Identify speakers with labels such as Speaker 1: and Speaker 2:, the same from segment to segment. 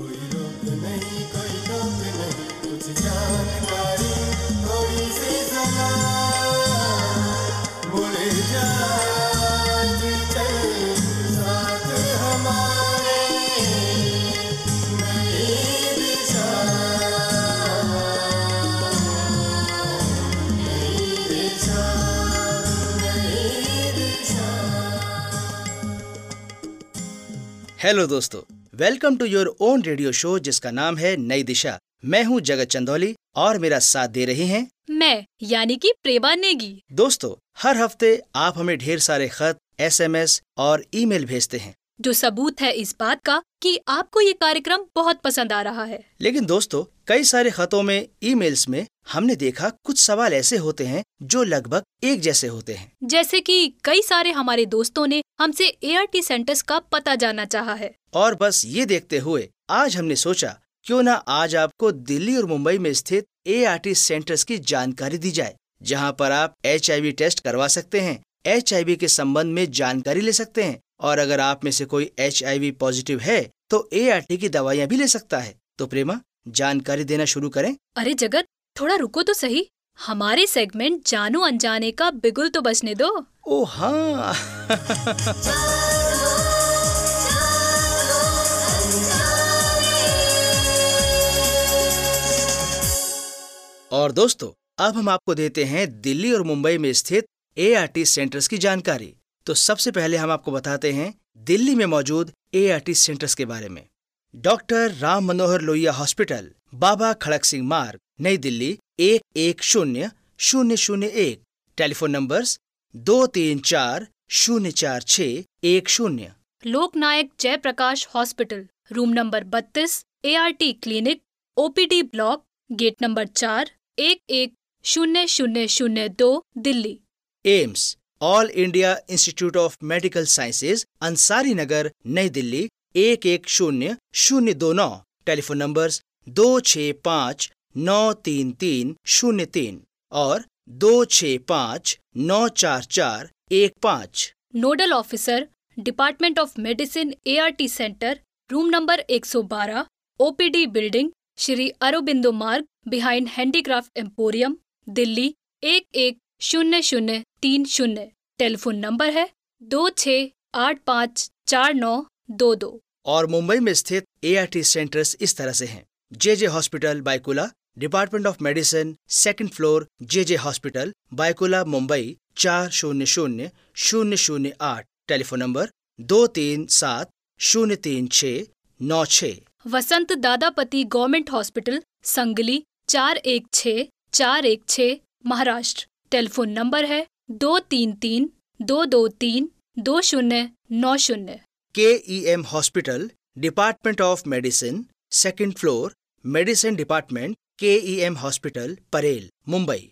Speaker 1: कोई रोक नहीं, कोई टोक नहीं, कुछ जानकारी थोड़ी सी जरा मुड़ जा चल साथ हमारे नई दिशा, नई दिशा, नई दिशा।
Speaker 2: हेलो दोस्तों, welcome to your own radio show जिसका नाम है नई दिशा। मैं हूं जगत चंदौली और मेरा साथ दे रही हैं
Speaker 3: मैं यानी कि प्रेमा नेगी।
Speaker 2: दोस्तों, हर हफ्ते आप हमें ढेर सारे खत, SMS और ईमेल भेजते हैं,
Speaker 3: जो सबूत है इस बात का कि आपको ये कार्यक्रम बहुत पसंद आ रहा है।
Speaker 2: लेकिन दोस्तों, कई सारे खतों में, ईमेल्स में हमने देखा कुछ सवाल ऐसे होते हैं जो लगभग एक जैसे होते हैं।
Speaker 3: जैसे कि कई सारे हमारे दोस्तों ने हमसे ART सेंटर्स का पता जानना चाहा है।
Speaker 2: और बस ये देखते हुए आज हमने सोचा क्यों ना आज आपको दिल्ली और मुंबई में स्थित ART सेंटर्स की जानकारी दी जाए, जहां पर आप HIV टेस्ट करवा सकते हैं, HIV के संबंध में जानकारी ले सकते हैं, और अगर आप में से कोई HIV पॉजिटिव है तो ART की दवाइयाँ भी ले सकता है। तो प्रेमा, जानकारी देना शुरू करें।
Speaker 3: अरे जगत, थोड़ा रुको तो सही। हमारे सेगमेंट जानू अनजाने का बिगुल तो बचने दो।
Speaker 2: ओ हाँ। और दोस्तों, अब हम आपको देते हैं दिल्ली और मुंबई में स्थित ART सेंटर्स की जानकारी। तो सबसे पहले हम आपको बताते हैं दिल्ली में मौजूद ART सेंटर्स के बारे में। Doctor Ram Manohar Lohia hospital, Baba Kharak Singh Marg, Nai Delhi 110001। Telephone numbers 234-046-10।
Speaker 3: Loknayak Jayaprakash hospital, room number 32, ART clinic, OPD block, gate number 4, 110002, Delhi.
Speaker 2: AIIMS, all India institute of medical sciences, Ansari Nagar, Nai Delhi 110029। Telephone numbers 265-933-03 और 265-944-15।
Speaker 3: Nodal officer, department of medicine, ART centre, room number 112, OPD building, Shri Aurobindo Marg, behind handicraft emporium, Delhi 110030। Telephone number है 26854922।
Speaker 2: और मुंबई में स्थित ART centres इस तरह से हैं: JJ hospital, Byculla, department of medicine, second floor, JJ hospital, Byculla, Mumbai 400008। Telephone number 237-036-96।
Speaker 3: Vasant Dadapati government hospital, Sangli 416416, Maharashtra. Telephone number है 233-223-2090।
Speaker 2: KEM hospital, department of medicine, second floor, medicine department, KEM hospital, Parel, Mumbai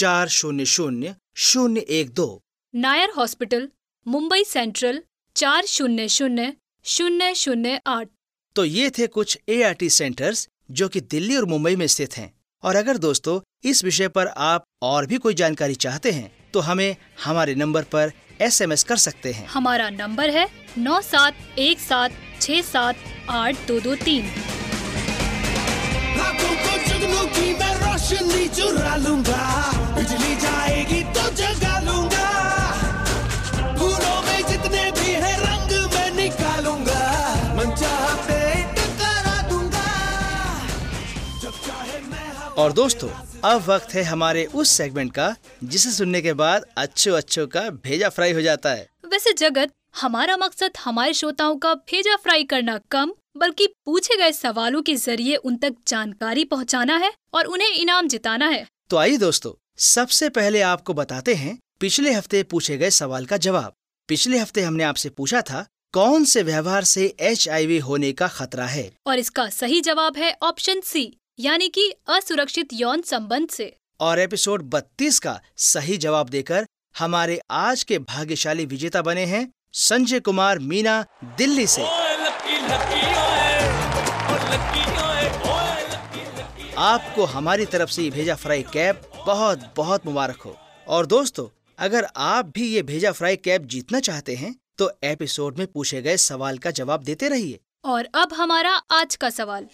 Speaker 2: 400012।
Speaker 3: Nair hospital, Mumbai central 400008।
Speaker 2: तो ये थे कुछ ART सेंटर्स जो कि दिल्ली और मुंबई में स्थित हैं। और अगर दोस्तों इस विषय पर आप और भी कोई जानकारी चाहते हैं तो हमें हमारे नंबर पर SMS कर सकते हैं।
Speaker 3: हमारा नंबर है 9717678223।
Speaker 1: रातों को जुगनू की मैं रोशनी चुरा लूंगा, बिजली जाएगी तो जगा लूंगा, फूलों में जितने भी है रंग मैं निकालूंगा, मन चाहा पेट करा दूंगा, जब चाहे मैं
Speaker 2: और दोस्तों, अब वक्त है हमारे उस सेगमेंट का जिसे सुनने के बाद अच्छो का भेजा फ्राई हो जाता है।
Speaker 3: वैसे जगत, हमारा मकसद हमारे श्रोताओं का भेजा फ्राई करना कम बल्कि पूछे गए सवालों के जरिए उन तक जानकारी पहुंचाना है और उन्हें इनाम जिताना है।
Speaker 2: तो आइए दोस्तों, सबसे पहले आपको बताते हैं पिछले हफ्ते पूछे गए सवाल का जवाब। पिछले हफ्ते हमने आपसे पूछा था कौन से व्यवहार से HIV होने का खतरा है,
Speaker 3: और इसका सही जवाब है ऑप्शन C, यानी कि असुरक्षित यौन संबंध से।
Speaker 2: और एपिसोड 32 का सही जवाब देकर हमारे आज के भाग्यशाली विजेता बने हैं संजय कुमार मीना, दिल्ली से। आपको हमारी तरफ से ये भेजा फ्राई कैप बहुत बहुत मुबारक हो। और दोस्तों, अगर आप भी ये भेजा फ्राई कैप जीतना चाहते हैं तो एपिसोड में पूछे गए सवाल का जवाब देते रहिए
Speaker 3: और अब हमारा आज का सवाल।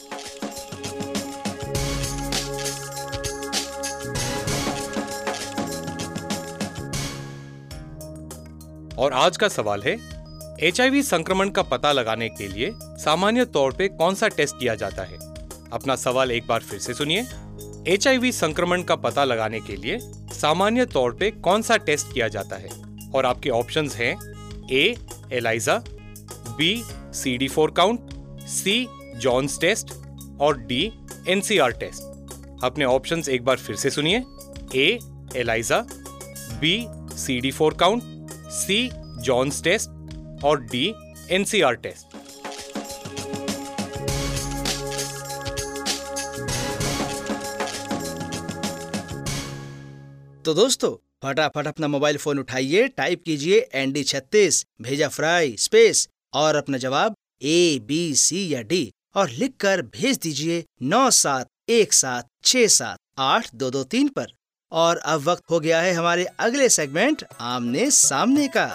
Speaker 4: और आज का सवाल है, HIV संक्रमण का पता लगाने के लिए सामान्य तौर पे कौन सा टेस्ट किया जाता है? अपना सवाल एक बार फिर से सुनिए। HIV संक्रमण का पता लगाने के लिए सामान्य तौर पे कौन सा टेस्ट किया जाता है? और आपके ऑप्शंस हैं A. ELISA, B. CD4 count, C. Johns test और D. NCR test. अपने ऑप्शंस एक बार फिर से सुनिए। A. ELISA, B. CD4 count, C. Johns test और D. NCR test.
Speaker 2: तो दोस्तों, फटाफट अपना मोबाइल फोन उठाइए, टाइप कीजिए ND36, भेजा फ्राई स्पेस और अपना जवाब A, B, C या D और लिखकर भेज दीजिए 9717678223 पर। और अब वक्त हो गया है हमारे अगले सेगमेंट आमने सामने का।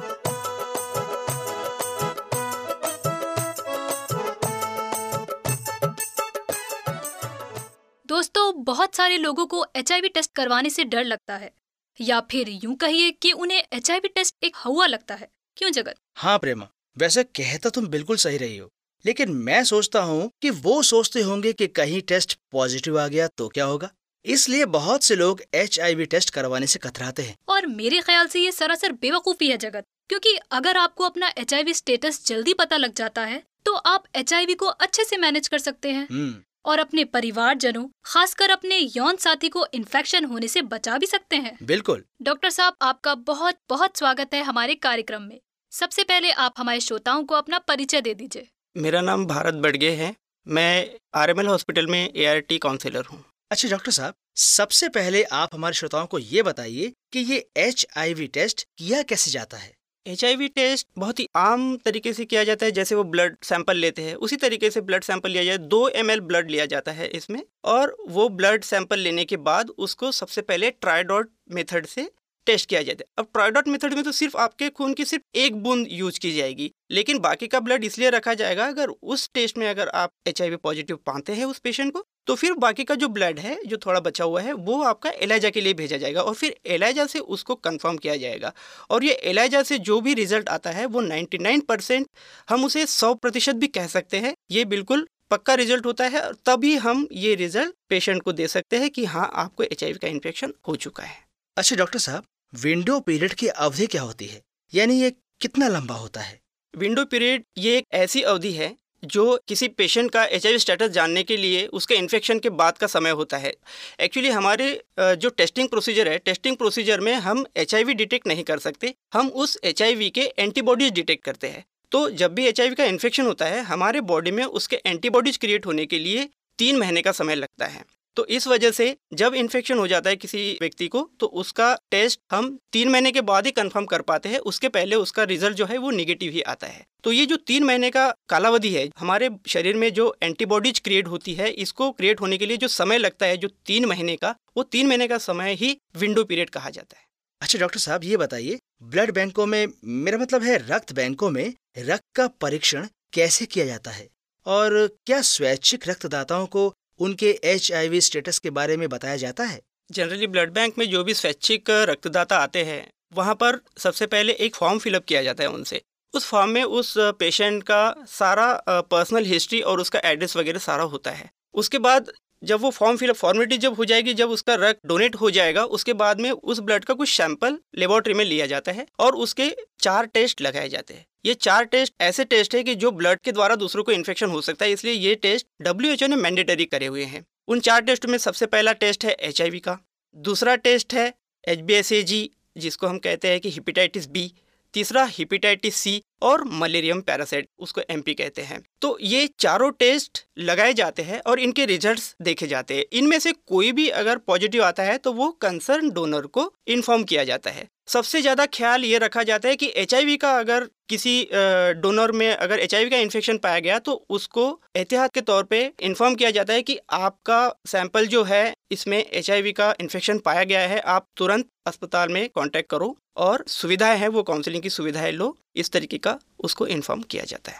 Speaker 3: दोस्तों, बहुत सारे लोगों को HIV टेस्ट करवाने से डर लगता है, या फिर यूं कहिए कि उन्हें HIV टेस्ट एक हवा लगता है। क्यों जगत?
Speaker 2: हाँ प्रेमा, वैसे कहता तुम बिल्कुल सही रही हो, लेकिन मैं सोचता हूँ कि वो सोचते होंगे कि कहीं टेस्ट पॉजिटिव आ गया तो क्या होगा। इसलिए बहुत से लोग HIV टेस्ट करवाने से कतराते हैं।
Speaker 3: और मेरे ख्याल से ये सरासर बेवकूफ़ी है जगत, क्योंकि अगर आपको अपना HIV स्टेटस जल्दी पता लग जाता है तो आप HIV को अच्छे से मैनेज कर सकते हैं और अपने परिवारजनों, खासकर अपने यौन साथी को इन्फेक्शन होने से बचा भी सकते हैं।
Speaker 2: बिल्कुल।
Speaker 3: डॉक्टर साहब, आपका बहुत बहुत स्वागत है हमारे कार्यक्रम में। सबसे पहले आप हमारे श्रोताओं को अपना परिचय दे दीजिए।
Speaker 5: मेरा नाम भारत बड़गे है। मैं RML हॉस्पिटल में ART काउंसलर हूँ।
Speaker 2: अच्छा डॉक्टर साहब, सबसे पहले आप हमारे श्रोताओं को ये बताइए कि ये HIV टेस्ट किया कैसे जाता है?
Speaker 5: HIV टेस्ट बहुत ही आम तरीके से किया जाता है। जैसे वो ब्लड सैंपल लेते हैं, उसी तरीके से ब्लड सैंपल लिया जाए। 2 ml ब्लड लिया जाता है इसमें, और वो ब्लड सैंपल लेने के बाद उसको सबसे पहले ट्राइडॉट मेथड से टेस्ट किया जाता है। अब ट्राइडॉट मेथड में तो सिर्फ आपके खून की सिर्फ एक बूंद यूज की जाएगी, लेकिन बाकी का ब्लड इसलिए रखा जाएगा, अगर उस टेस्ट में अगर आप HIV पॉजिटिव पाते हैं उस पेशेंट को, तो फिर बाकी का जो ब्लड है जो थोड़ा बचा हुआ है वो आपका एलाइजा के लिए भेजा जाएगा और फिर एलाइजा से उसको कंफर्म किया जाएगा। और ये एलाइजा से जो भी रिजल्ट आता है वो 99%, हम उसे 100% भी कह सकते हैं, ये बिल्कुल पक्का रिजल्ट होता है। और तभी हम ये रिजल्ट पेशेंट को दे सकते हैं कि हाँ, आपको HIV का इन्फेक्शन हो चुका है।
Speaker 2: अच्छा डॉक्टर साहब, विंडो पीरियड की अवधि क्या होती है, यानी ये कितना लंबा होता है?
Speaker 5: विंडो पीरियड ये एक ऐसी अवधि है जो किसी पेशेंट का HIV स्टेटस जानने के लिए उसके इन्फेक्शन के बाद का समय होता है। एक्चुअली हमारे जो टेस्टिंग प्रोसीजर है, टेस्टिंग प्रोसीजर में हम HIV डिटेक्ट नहीं कर सकते, हम उस HIV के एंटीबॉडीज डिटेक्ट करते हैं। तो जब भी HIV का इन्फेक्शन होता है, हमारे बॉडी में उसके एंटीबॉडीज क्रिएट होने के लिए 3 महीने का समय लगता है। तो इस वजह से जब इन्फेक्शन हो जाता है किसी व्यक्ति को, तो उसका टेस्ट हम 3 महीने के बाद ही कंफर्म कर पाते हैं। उसके पहले उसका रिजल्ट जो है वो निगेटिव ही आता है। तो ये जो 3 महीने का कालावधि है, हमारे शरीर में जो एंटीबॉडीज क्रिएट होती है, इसको क्रिएट होने के लिए जो समय लगता है जो 3 महीने का, वो 3 महीने का समय ही विंडो पीरियड कहा जाता है।
Speaker 2: अच्छा डॉक्टर साहब, ये बताइए, ब्लड बैंकों में, मेरा मतलब है रक्त बैंकों में, रक्त का परीक्षण कैसे किया जाता है और क्या स्वैच्छिक रक्तदाताओं को उनके HIV स्टेटस के बारे में बताया जाता है?
Speaker 5: जनरली ब्लड बैंक में जो भी स्वैच्छिक रक्तदाता आते हैं, वहाँ पर सबसे पहले एक फॉर्म फिलअप किया जाता है उनसे। उस फॉर्म में उस पेशेंट का सारा पर्सनल हिस्ट्री और उसका एड्रेस वगैरह सारा होता है। उसके बाद जब वो फॉर्म फिलअप फॉर्मेलिटी जब हो जाएगी, जब उसका रक्त डोनेट हो जाएगा, उसके बाद में उस ब्लड का कुछ सैंपल लेबोरेटरी में लिया जाता है और उसके 4 टेस्ट लगाए जाते हैं। ये 4 टेस्ट ऐसे टेस्ट है कि जो ब्लड के द्वारा दूसरों को इन्फेक्शन हो सकता है, इसलिए ये टेस्ट WHO ने मैंडेटरी करे हुए हैं। उन 4 टेस्ट में सबसे पहला टेस्ट है HIV का, दूसरा टेस्ट है HBsAg जिसको हम कहते हैं कि हेपेटाइटिस B, तीसरा हेपेटाइटिस C और मलेरियम पैरासाइट, उसको MP कहते हैं। तो ये चारों टेस्ट लगाए जाते हैं और इनके रिजल्ट्स देखे जाते हैं। इनमें से कोई भी अगर पॉजिटिव आता है तो वो कंसर्न डोनर को इन्फॉर्म किया जाता है। सबसे ज़्यादा ख्याल ये रखा जाता है कि HIV का अगर किसी डोनर में अगर HIV का इन्फेक्शन पाया गया तो उसको एहतियात के तौर पे इन्फॉर्म किया जाता है कि आपका सैंपल जो है इसमें HIV का इन्फेक्शन पाया गया है, आप तुरंत अस्पताल में कांटेक्ट करो और सुविधाएं हैं वो काउंसलिंग की सुविधाएं लो। इस तरीके का उसको इन्फॉर्म किया जाता है।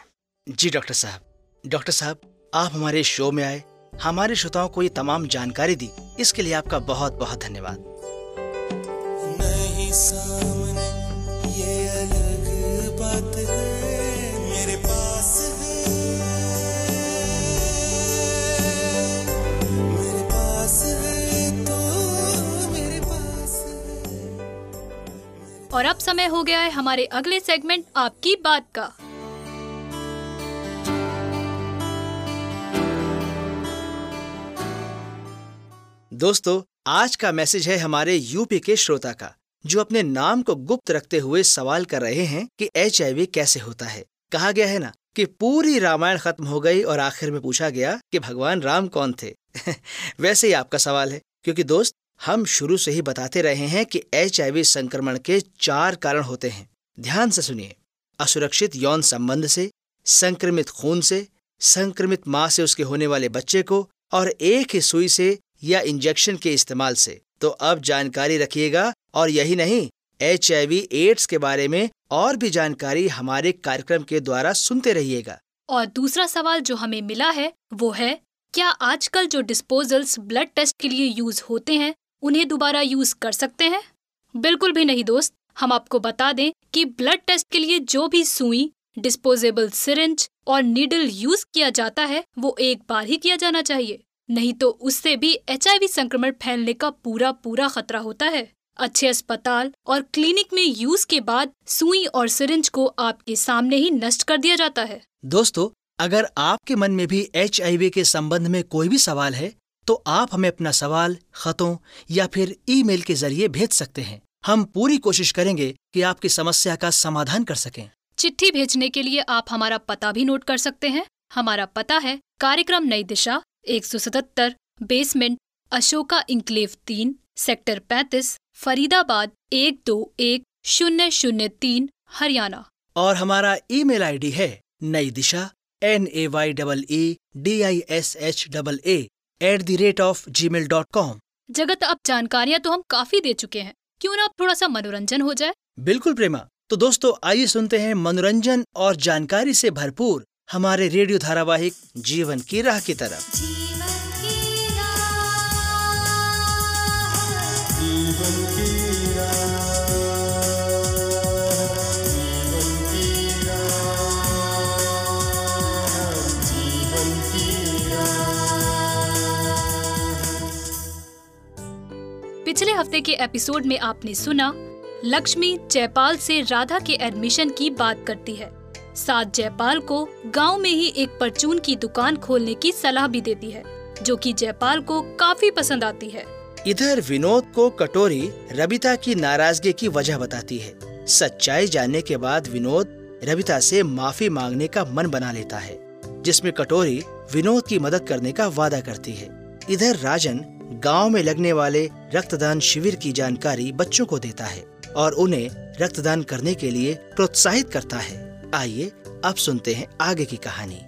Speaker 2: जी डॉक्टर साहब, आप हमारे शो में आए, हमारे श्रोताओं को ये तमाम जानकारी दी, इसके लिए आपका बहुत बहुत धन्यवाद।
Speaker 1: नहीं सामने ये अलग बात है, मेरे पास है, मेरे पास है तो मेरे पास है।
Speaker 3: और अब समय हो गया है हमारे अगले सेगमेंट आपकी बात का।
Speaker 2: दोस्तों, आज का मैसेज है हमारे यूपी के श्रोता का, जो अपने नाम को गुप्त रखते हुए सवाल कर रहे हैं कि HIV कैसे होता है। कहा गया है ना कि पूरी रामायण खत्म हो गई और आखिर में पूछा गया कि भगवान राम कौन थे। वैसे ही आपका सवाल है, क्योंकि दोस्त, हम शुरू से ही बताते रहे हैं कि HIV संक्रमण के 4 कारण होते हैं। ध्यान से सुनिए। असुरक्षित यौन संबंध से, संक्रमित खून से, संक्रमित माँ से उसके होने वाले बच्चे को, और एक ही सुई से या इंजेक्शन के इस्तेमाल से। तो अब जानकारी रखिएगा, और यही नहीं, HIV एड्स के बारे में और भी जानकारी हमारे कार्यक्रम के द्वारा सुनते रहिएगा।
Speaker 3: और दूसरा सवाल जो हमें मिला है वो है, क्या आजकल जो डिस्पोजल्स ब्लड टेस्ट के लिए यूज होते हैं उन्हें दोबारा यूज कर सकते हैं? बिल्कुल भी नहीं दोस्त। हम आपको बता दें कि ब्लड टेस्ट के लिए जो भी सुई, डिस्पोजेबल सिरिंज और नीडल यूज किया जाता है वो एक बार ही किया जाना चाहिए, नहीं तो उससे भी HIV संक्रमण फैलने का पूरा खतरा होता है। अच्छे अस्पताल और क्लिनिक में यूज के बाद सुई और सिरिंज को आपके सामने ही नष्ट कर दिया जाता है।
Speaker 2: दोस्तों, अगर आपके मन में भी HIV के संबंध में कोई भी सवाल है तो आप हमें अपना सवाल खतों या फिर ईमेल के जरिए भेज सकते हैं। हम पूरी कोशिश करेंगे कि आपकी समस्या का समाधान कर सकें।
Speaker 3: चिट्ठी भेजने के लिए आप हमारा पता भी नोट कर सकते हैं। हमारा पता है कार्यक्रम नई दिशा, 177 basement, Ashoka enclave 3, sector 35, Faridabad 121-003, Haryana.
Speaker 2: और हमारा ईमेल आईडी है नई दिशा naydishaa@gmail.com।
Speaker 3: जगत, अब जानकारियाँ तो हम काफी दे चुके हैं, क्यों ना अब थोड़ा सा मनोरंजन हो जाए।
Speaker 2: बिल्कुल प्रेमा। तो दोस्तों, आइए सुनते हैं मनोरंजन और जानकारी से भरपूर हमारे रेडियो धारावाहिक जीवन की राह की तरफ।
Speaker 3: पिछले हफ्ते के एपिसोड में आपने सुना, लक्ष्मी जयपाल से राधा के एडमिशन की बात करती है। साथ जयपाल को गांव में ही एक परचून की दुकान खोलने की सलाह भी देती है, जो कि जयपाल को काफी पसंद आती है।
Speaker 2: इधर विनोद को कटोरी रबिता की नाराजगी की वजह बताती है। सच्चाई जानने के बाद विनोद रबिता से माफी मांगने का मन बना लेता है, जिसमें कटोरी विनोद की मदद करने का वादा करती है। इधर राजन गांव में लगने वाले रक्तदान शिविर की जानकारी बच्चों को देता है और उन्हें रक्तदान करने के लिए प्रोत्साहित करता है। आइए अब सुनते हैं आगे की कहानी।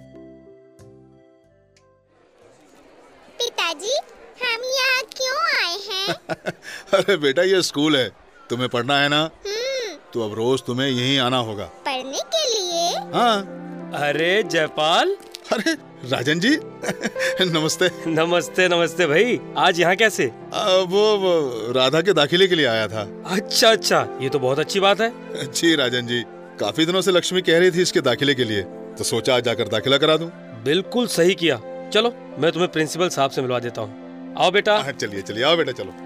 Speaker 6: पिताजी, हम यहाँ क्यों आए हैं?
Speaker 7: अरे बेटा, ये स्कूल है, तुम्हें पढ़ना है ना? तो अब रोज तुम्हें यहीं आना होगा।
Speaker 6: पढ़ने के लिए?
Speaker 7: हाँ।
Speaker 4: अरे जयपाल।
Speaker 7: अरे राजन जी नमस्ते।
Speaker 4: नमस्ते नमस्ते भाई, आज यहाँ कैसे?
Speaker 7: वो राधा के दाखिले के लिए आया था।
Speaker 4: अच्छा, ये तो बहुत अच्छी बात है।
Speaker 7: जी राजन जी, काफी दिनों से लक्ष्मी कह रही थी इसके दाखिले के लिए, तो सोचा आज जाकर दाखिला करा दूं।
Speaker 4: बिल्कुल सही किया। चलो, मैं तुम्हें प्रिंसिपल साहब से मिलवा देता हूँ। आओ बेटा।
Speaker 7: चलिए आओ बेटा, चलो।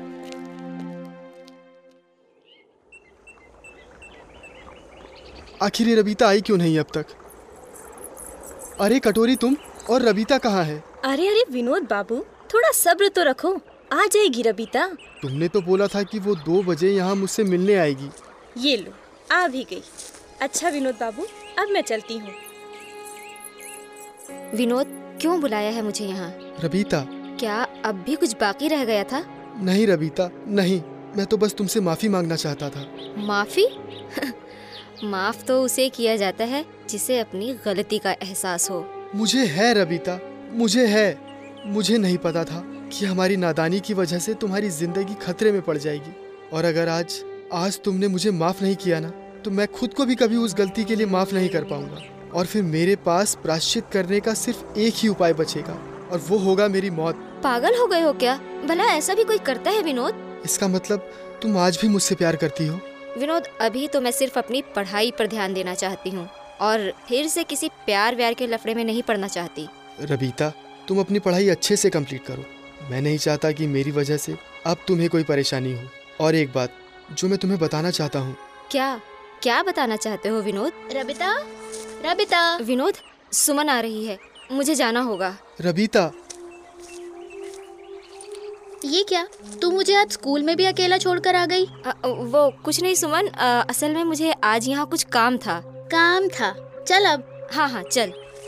Speaker 8: आखिर ये रबीता आई क्यों नहीं अब तक? अरे कटोरी, तुम और रबीता कहाँ है?
Speaker 9: अरे विनोद बाबू, थोड़ा सब्र तो रखो, आ जाएगी रबीता।
Speaker 8: तुमने तो बोला था कि वो 2 बजे यहाँ मुझसे मिलने आएगी।
Speaker 9: ये लो, आ भी गई। अच्छा विनोद बाबू, अब मैं चलती हूँ।
Speaker 10: विनोद, क्यों बुलाया है मुझे यहाँ?
Speaker 8: रबीता,
Speaker 10: क्या अब भी कुछ बाकी रह गया था?
Speaker 8: नहीं रबीता, नहीं, मैं तो बस तुमसे माफी मांगना चाहता था।
Speaker 10: माफी? माफ तो उसे किया जाता है जिसे अपनी गलती का एहसास हो।
Speaker 8: मुझे है रबीता, मुझे है। मुझे नहीं पता था कि हमारी नादानी की वजह से तुम्हारी जिंदगी खतरे में पड़ जाएगी। और अगर आज तुमने मुझे माफ नहीं किया ना, तो मैं खुद को भी कभी उस गलती के लिए माफ नहीं कर पाऊंगा। और फिर मेरे पास प्रायश्चित करने का सिर्फ एक ही उपाय बचेगा और वो होगा मेरी मौत।
Speaker 10: पागल हो गए हो क्या? भला ऐसा भी कोई करता है विनोद?
Speaker 8: इसका मतलब तुम आज भी मुझसे प्यार करती हो?
Speaker 10: विनोद, अभी तो मैं सिर्फ अपनी पढ़ाई पर ध्यान देना चाहती हूँ और फिर से किसी प्यार व्यार के लफड़े में नहीं पड़ना चाहती।
Speaker 8: रबीता, तुम अपनी पढ़ाई अच्छे से कंप्लीट करो। मैं नहीं चाहता कि मेरी वजह से अब तुम्हें कोई परेशानी हो। और एक बात जो मैं तुम्हें बताना चाहता हूँ।
Speaker 10: क्या बताना चाहते हो विनोद?
Speaker 6: रबीता।
Speaker 10: विनोद, सुमन आ रही है, मुझे जाना होगा।
Speaker 8: रबीता,
Speaker 6: ये क्या, तू मुझे आज स्कूल में भी अकेला छोड़कर आ गई?
Speaker 10: वो कुछ नहीं सुमन, असल में मुझे आज यहाँ कुछ काम था।
Speaker 6: चल अब।
Speaker 10: हाँ चल।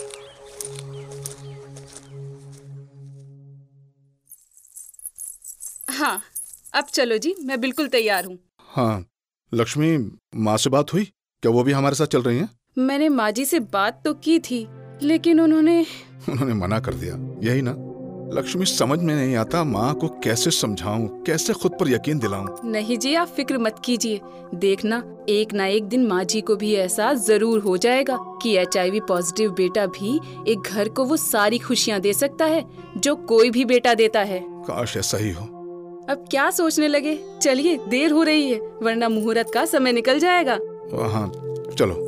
Speaker 11: हाँ, अब चलो जी, मैं बिल्कुल तैयार हूँ।
Speaker 7: हाँ, लक्ष्मी, माँ से बात हुई क्या? वो भी हमारे साथ चल रही हैं?
Speaker 11: मैंने माँ जी से बात तो की थी, लेकिन उन्होंने
Speaker 7: मना कर दिया। यही ना लक्ष्मी, समझ में नहीं आता माँ को कैसे समझाऊं, कैसे खुद पर यकीन दिलाऊं।
Speaker 11: नहीं जी, आप फिक्र मत कीजिए। देखना, एक ना एक दिन माँ जी को भी एहसास जरूर हो जाएगा कि HIV पॉजिटिव बेटा भी एक घर को वो सारी खुशियाँ दे सकता है जो कोई भी बेटा देता है।
Speaker 7: काश ऐसा ही हो।
Speaker 11: अब क्या सोचने लगे? चलिए, देर हो रही है, वरना मुहूर्त का समय निकल जाएगा।
Speaker 7: हाँ, चलो।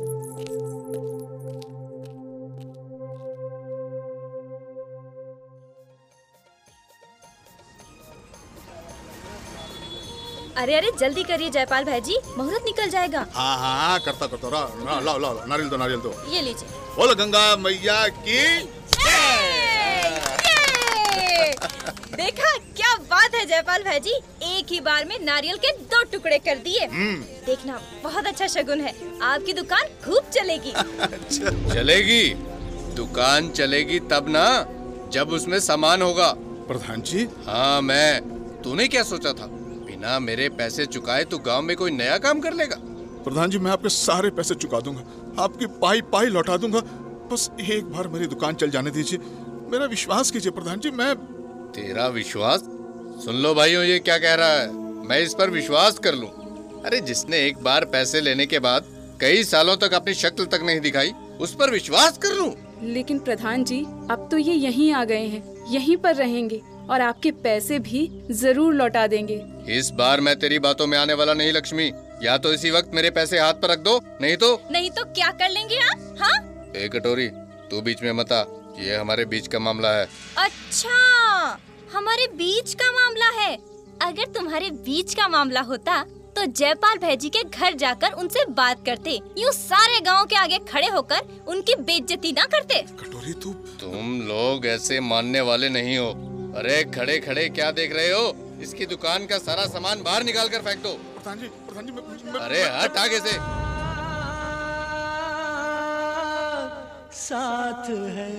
Speaker 9: अरे जल्दी करिए जयपाल भाईजी, मुहूर्त निकल जाएगा।
Speaker 7: हाँ, करता लाओ, नारियल दो।
Speaker 9: ये लीजिए।
Speaker 7: बोलो गंगा मैया की।
Speaker 9: देखा, क्या बात है जयपाल भाईजी, एक ही बार में नारियल के 2 टुकड़े कर दिए। देखना, बहुत अच्छा शगुन है, आपकी दुकान खूब चलेगी।
Speaker 12: चलेगी? दुकान चलेगी तब ना जब उसमें सामान होगा।
Speaker 7: प्रधान जी।
Speaker 12: हाँ, तूने क्या सोचा था? बिना मेरे पैसे चुकाए तू गांव में कोई नया काम कर लेगा?
Speaker 7: प्रधान जी, मैं आपके सारे पैसे चुका दूंगा, आपकी पाई लौटा दूंगा। बस एक बार मेरी दुकान चल जाने दीजिए, मेरा विश्वास कीजिए प्रधान जी। मैं
Speaker 12: तेरा विश्वास? सुन लो भाइयों, ये क्या कह रहा है? मैं इस पर विश्वास कर लूं? अरे जिसने एक बार पैसे लेने के बाद कई सालों तक अपनी शक्ल तक नहीं दिखाई, उस पर विश्वास कर लूं?
Speaker 11: लेकिन प्रधान जी, अब तो ये यहीं आ गए हैं, यहीं पर रहेंगे और आपके पैसे भी जरूर लौटा देंगे।
Speaker 12: इस बार मैं तेरी बातों में आने वाला नहीं लक्ष्मी। या तो इसी वक्त मेरे पैसे हाथ पर रख दो, नहीं तो
Speaker 9: क्या कर लेंगे आप? हाँ?
Speaker 12: ए कटोरी, तू बीच में मत आ, ये हमारे बीच का मामला है।
Speaker 9: अच्छा, हमारे बीच का मामला है। अगर तुम्हारे बीच का मामला होता तो जयपाल भाईजी के घर जाकर उनसे बात करते, यूँ सारे गांव के आगे खड़े होकर उनकी बेइज्जती ना करते।
Speaker 7: कटोरी,
Speaker 12: तुम लोग ऐसे मानने वाले नहीं हो। अरे खड़े खड़े क्या देख रहे हो? इसकी दुकान का सारा सामान बाहर निकाल कर फेंक दो।
Speaker 7: प्रधान जी,
Speaker 12: अरे हट आगे से।
Speaker 1: साथ है,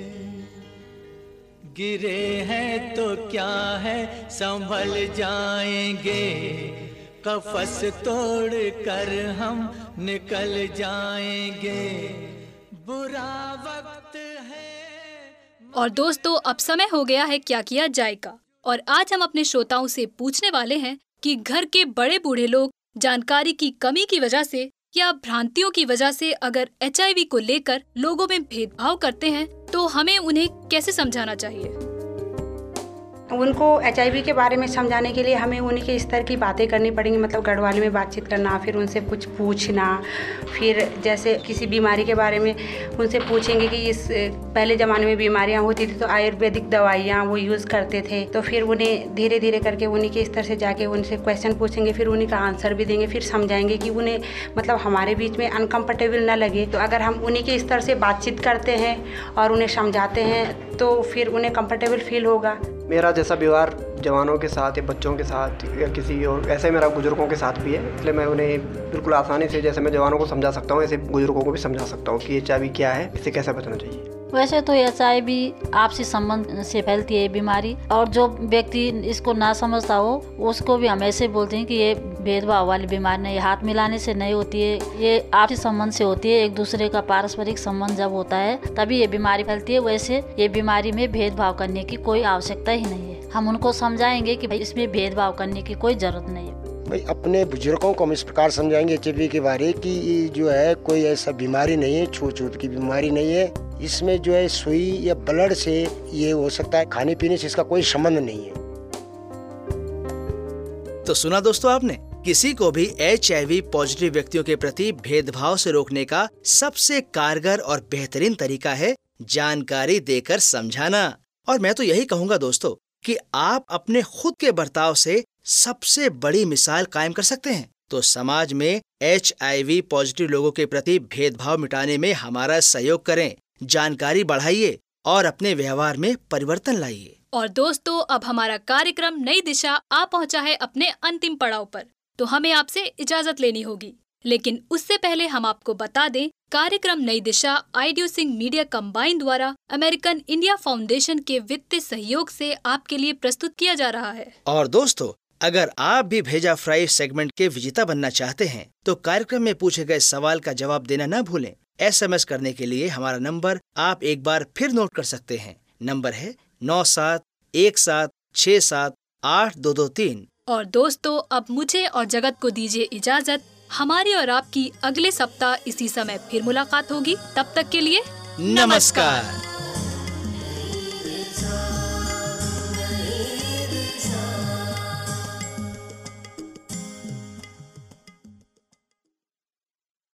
Speaker 1: गिरे हैं तो क्या है, संभल जाएंगे, कफस तोड़ कर हम निकल जाएंगे, बुरा वक्त है।
Speaker 3: और दोस्तों, अब समय हो गया है क्या किया जाए का, और आज हम अपने श्रोताओं से पूछने वाले हैं कि घर के बड़े बूढ़े लोग जानकारी की कमी की वजह से या भ्रांतियों की वजह से अगर HIV को लेकर लोगों में भेदभाव करते हैं तो हमें उन्हें कैसे समझाना चाहिए?
Speaker 13: उनको HIV के बारे में समझाने के लिए हमें उन्हीं के स्तर की बातें करनी पड़ेंगी, मतलब गढ़वाली में बातचीत करना, फिर उनसे कुछ पूछना, फिर जैसे किसी बीमारी के बारे में उनसे पूछेंगे कि इस पहले ज़माने में बीमारियां होती थी तो आयुर्वेदिक दवाइयाँ वो यूज़ करते थे, तो फिर उन्हें धीरे धीरे करके उन्हीं के स्तर से जाके उनसे क्वेश्चन पूछेंगे, फिर उन्हीं का आंसर भी देंगे, फिर समझाएंगे कि उन्हें मतलब हमारे बीच में अनकम्फर्टेबल ना लगे। तो अगर हम उन्हीं के स्तर से बातचीत करते हैं और उन्हें समझाते हैं तो फिर उन्हें कंफर्टेबल फील होगा।
Speaker 14: मेरा जैसा व्यवहार जवानों के साथ या बच्चों के साथ या किसी और, ऐसे मेरा बुजुर्गों के साथ भी है, इसलिए मैं उन्हें बिल्कुल आसानी से, जैसे मैं जवानों को समझा सकता हूँ, ऐसे बुजुर्गों को भी समझा सकता हूँ कि HIV क्या है, इसे कैसे बचना चाहिए।
Speaker 15: वैसे तो HIV आपसी संबंध से फैलती है बीमारी, और जो व्यक्ति इसको ना समझता हो उसको भी हम ऐसे बोलते हैं कि ये भेदभाव वाली बीमारी नहीं, हाथ मिलाने से नहीं होती है, ये आपसी संबंध से होती है। एक दूसरे का पारस्परिक संबंध जब होता है तभी ये बीमारी फैलती है। वैसे ये बीमारी में भेदभाव करने की कोई आवश्यकता ही नहीं है। हम उनको समझाएंगे कि भाई इसमें भेदभाव करने की कोई जरूरत नहीं है।
Speaker 16: भाई अपने बुजुर्गों को हम इस प्रकार समझाएंगे HIV के बारे कि ये जो है कोई ऐसा बीमारी नहीं है, छूत की बीमारी नहीं है। इसमें जो है सुई या ब्लड से ये हो सकता है, खाने पीने से इसका कोई संबंध नहीं है।
Speaker 2: तो सुना दोस्तों आपने, किसी को भी HIV पॉजिटिव व्यक्तियों के प्रति भेदभाव से रोकने का सबसे कारगर और बेहतरीन तरीका है जानकारी देकर समझाना। और मैं तो यही कहूँगा दोस्तों कि आप अपने खुद के बर्ताव से सबसे बड़ी मिसाल कायम कर सकते हैं। तो समाज में HIV पॉजिटिव लोगों के प्रति भेदभाव मिटाने में हमारा सहयोग करें, जानकारी बढ़ाइए और अपने व्यवहार में परिवर्तन लाइए।
Speaker 3: और दोस्तों, अब हमारा कार्यक्रम नई दिशा आ पहुंचा है अपने अंतिम पड़ाव पर, तो हमें आपसे इजाजत लेनी होगी। लेकिन उससे पहले हम आपको बता दें, कार्यक्रम नई दिशा आइडियोसिंग मीडिया कंबाइन द्वारा अमेरिकन इंडिया फाउंडेशन के वित्तीय सहयोग से आपके लिए प्रस्तुत किया जा रहा है।
Speaker 2: और दोस्तों, अगर आप भी भेजा फ्राई सेगमेंट के विजेता बनना चाहते हैं तो कार्यक्रम में पूछे गए सवाल का जवाब देना न भूलें। SMS करने के लिए हमारा नंबर आप एक बार फिर नोट कर सकते हैं। नंबर है 9717678223।
Speaker 3: और दोस्तों, अब मुझे और जगत को दीजिए इजाजत। हमारी और आपकी अगले सप्ताह इसी समय फिर मुलाकात होगी। तब तक के लिए
Speaker 2: नमस्कार।